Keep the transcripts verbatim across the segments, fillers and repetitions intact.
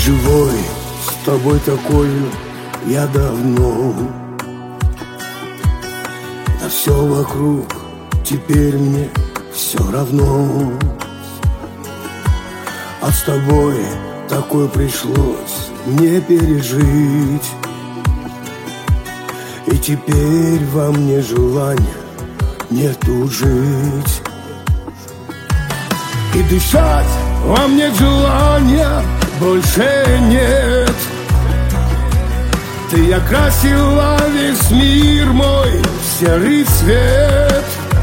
Живой с тобой такой я давно. На все вокруг теперь мне все равно. А с тобой такое пришлось мне пережить. И теперь во мне желания нету жить. И дышать во мне желания больше нет. Ты окрасила весь мир мой в серый цвет.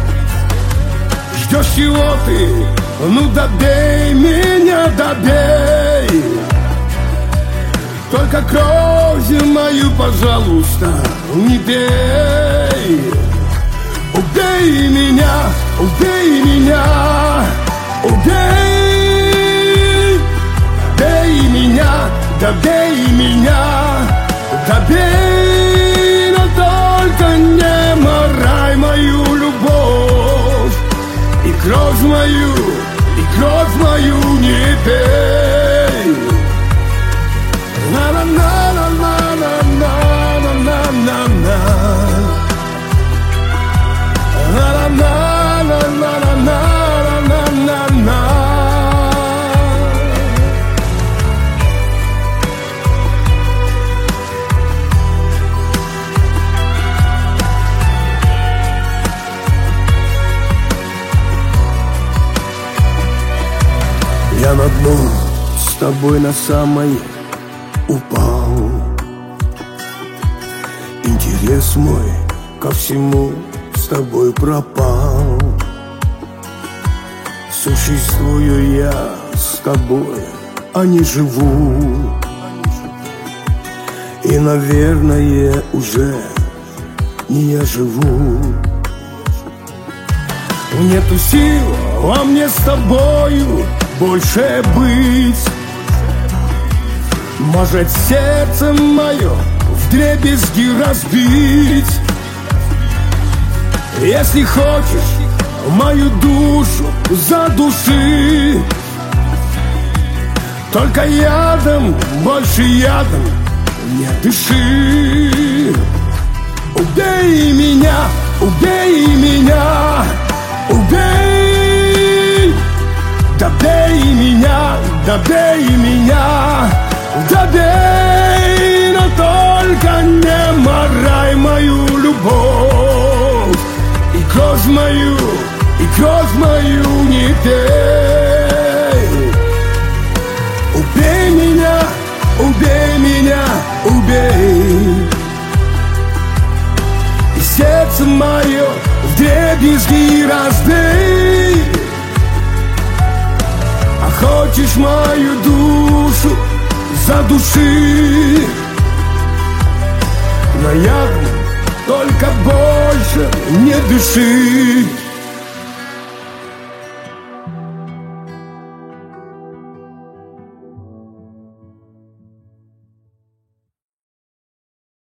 Ждешь чего ты? Ну добей меня, добей. Только кровью мою, пожалуйста, не пей. Убей меня, убей меня, убей. Добей меня, добей меня, добей. Но только не морай мою любовь. И кровь мою, и кровь мою не пей. На-на-на-на-на-на-на-на-на-на. На-на-на-на-на-на-на-на-на. Я на дно с тобой на самое упал. Интерес мой ко всему с тобой пропал. Существую я с тобой, а не живу. И, наверное, уже не я живу. Нету сил во мне с тобою больше быть. Может, сердце мое вдребезги разбить. Если хочешь мою душу задуши. Только ядом, больше ядом не дыши. Убей меня, убей меня, убей. Добей меня, добей меня, добей. Но только не морай мою любовь. И кровь мою, и кровь мою не пей. Убей меня, убей меня, убей. И сердце мое вдребезги разбей. А хочешь мою душу задуши. Но я только больше не дыши.